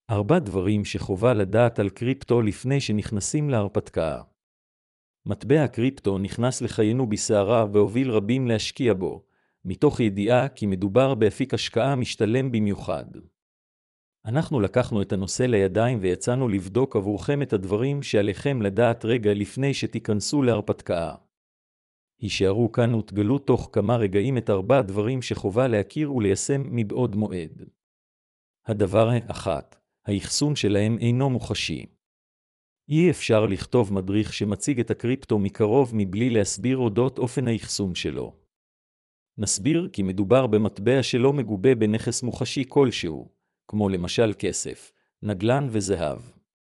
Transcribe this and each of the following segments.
4 דברים שחובה לדעת על קריפטו לפני שנכנסים להרפתקה. מטבע הקריפטו נכנס לחיינו בסערה והוביל רבים להשקיע בו, מתוך ידיעה כי מדובר באפיק השקעה משתלם במיוחד. אנחנו לקחנו את הנושא לידיים ויצאנו לבדוק עבורכם את הדברים שעליכם לדעת רגע לפני שתיכנסו להרפתקה. הישארו כאן ותגלו תוך כמה רגעים את 4 דברים שחובה להכיר וליישם מבעוד מועד. הדבר 1. האחסון שלהם אינו מוחשי. אי אפשר לכתוב מדריך שמציג את הקריפטו מקרוב מבלי להסביר אודות אופן האחסון שלו. נסביר כי מדובר במטבע שלא מגובה בנכס מוחשי כלשהו, כמו למשל כסף, נדל"ן וזהב.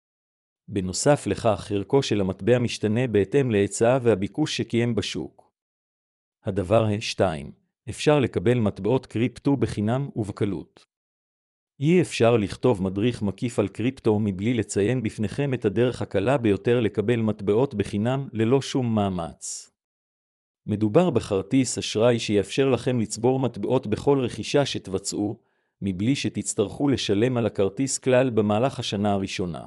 בנוסף לכך, ערכו של המטבע משתנה בהתאם להיצע והביקוש שקיים בשוק. הדבר 2. אפשר לקבל מטבעות קריפטו בחינם ובקלות. אי אפשר לכתוב מדריך מקיף על קריפטו מבלי לציין בפניכם את הדרך הקלה ביותר לקבל מטבעות בחינם ללא שום מאמץ. מדובר בכרטיס אשראי שיאפשר לכם לצבור מטבעות בכל רכישה שתבצעו, מבלי שתצטרכו לשלם על הכרטיס כלל במהלך השנה הראשונה.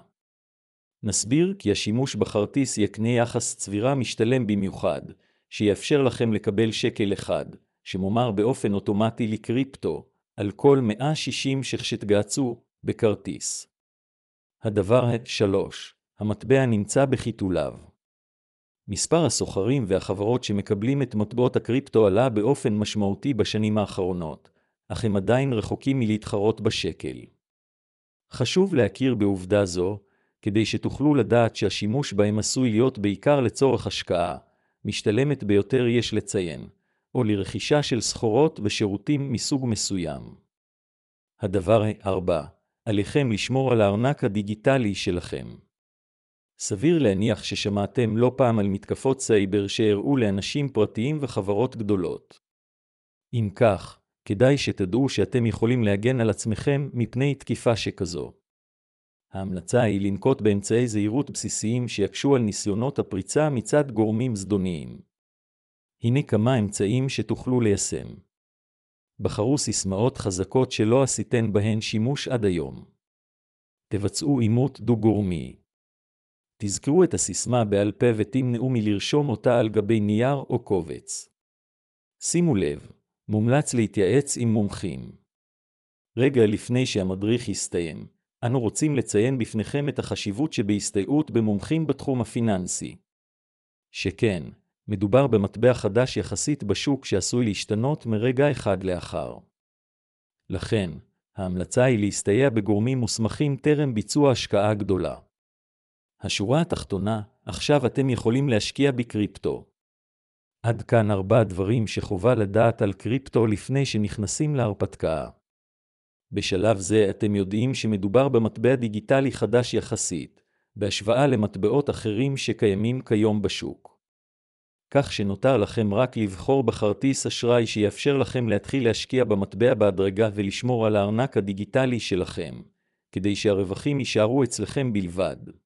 נסביר כי השימוש בכרטיס יקנה יחס צבירה משתלם במיוחד, שיאפשר לכם לקבל שקל אחד, שמומר באופן אוטומטי לקריפטו, על כל 160 שתגעצו בכרטיס. הדבר 3. המטבע נמצא בחיתוליו. מספר הסוחרים והחברות שמקבלים את מטבעות הקריפטו עלה באופן משמעותי בשנים האחרונות, אך הם עדיין רחוקים מלהתחרות בשקל. חשוב להכיר בעובדה זו, כדי שתוכלו לדעת שהשימוש בהם עשוי להיות בעיקר לצורך השקעה, משתלמת ביותר יש לציין, או לרכישה של סחורות ושירותים מסוג מסוים. הדבר 4. עליכם לשמור על הארנק הדיגיטלי שלכם. סביר להניח ששמעתם לא פעם על מתקפות סייבר שהראו לאנשים פרטיים וחברות גדולות. אם כך, כדאי שתדעו שאתם יכולים להגן על עצמכם מפני תקיפה שכזו. ההמלצה היא לנקוט באמצעי זהירות בסיסיים שיקשו על ניסיונות הפריצה מצד גורמים זדוניים. הנה כמה אמצעים שתוכלו ליישם. בחרו סיסמאות חזקות שלא עשיתן בהן שימוש עד היום. תבצעו אימות דו-גורמי. תזכרו את הסיסמה בעל פה ותמנעו מלרשום אותה על גבי נייר או קובץ. שימו לב, מומלץ להתייעץ עם מומחים. רגע לפני שהמדריך יסתיים, אנו רוצים לציין בפניכם את החשיבות שבהסתייעות במומחים בתחום הפיננסי. שכן, מדובר במטבע חדש יחסית בשוק שעשוי להשתנות מרגע אחד לאחר. לכן, ההמלצה היא להסתייע בגורמים מוסמכים טרם ביצוע השקעה גדולה. השורה התחתונה, עכשיו אתם יכולים להשקיע בקריפטו. עד כאן 4 דברים שחובה לדעת על קריפטו לפני שנכנסים להרפתקה. בשלב זה אתם יודעים שמדובר במטבע דיגיטלי חדש יחסית, בהשוואה למטבעות אחרים שקיימים כיום בשוק. כך שנותר לכם רק לבחור בכרטיס אשראי שיאפשר לכם להתחיל להשקיע במטבע בהדרגה ולשמור על הארנק הדיגיטלי שלכם, כדי שהרווחים יישארו אצלכם בלבד.